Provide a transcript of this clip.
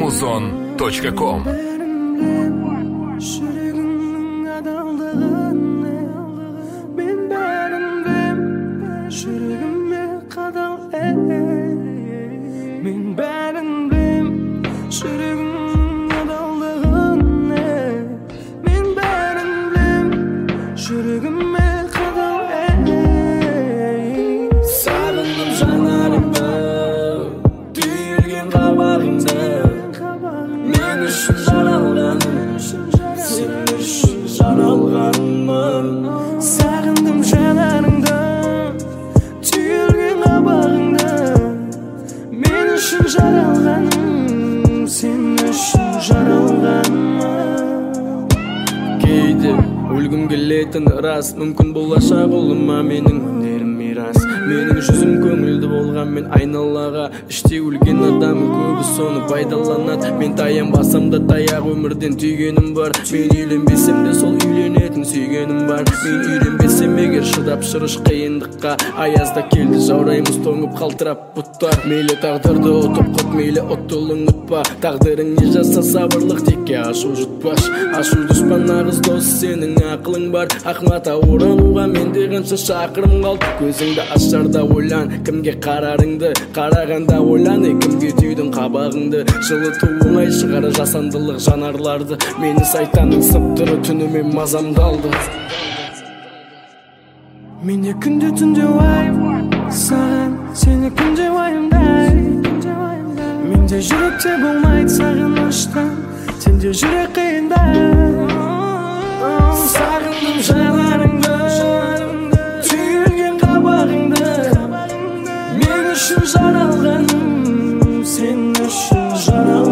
amazon.com. Sağındım janarыңda, tüyülген қабағыңда. Мен үшін жаралғаным, сен үшін жаралғаным. Кейде өлгім келетін рас, мүмкін болашақ ұлыма менің өнерім мирас. Менің жүзім көңілді болған, мен айналаға іште өлген адамы көбі соны пайдаланады. Мен таянбасам да таяқ өмірден түйгенім бар. Мен үйленбесем де сол үйленетін сүйгенім бар. Мен үйленбесем егер шыдап шырыш қиындыққа, аязда келді жаураймыз тоңып қалтырап бұттар. Мейлі тағдырды ұтып құт, мейлі оттылың ұтпа. Тағдырың не жаса сабырлық, текке ашу жұтпаш. Ашу дұшпан нағыз дос, сенің ақылың бар. Ақмата орануға менде қанша шақырым қалды. Көзіңді ашарда ойлан, кімге қарарыңды, қарағанда ойлан, кімге түйдің қабағыңды. Жылыту оңай шығар жасандылық жанарларды. Мені сайтанның сыптыры түнімен мазамды алды. Менде күнде түнде уайым, саған сені күнде уайымдай. Менде жүректе болмайды сағыныштан, сенде жүрек қиындай. Сағындым жанарыңды, түйілген қабағыңды. Мен үшін жаралғаным, сен үшін жаралғаным.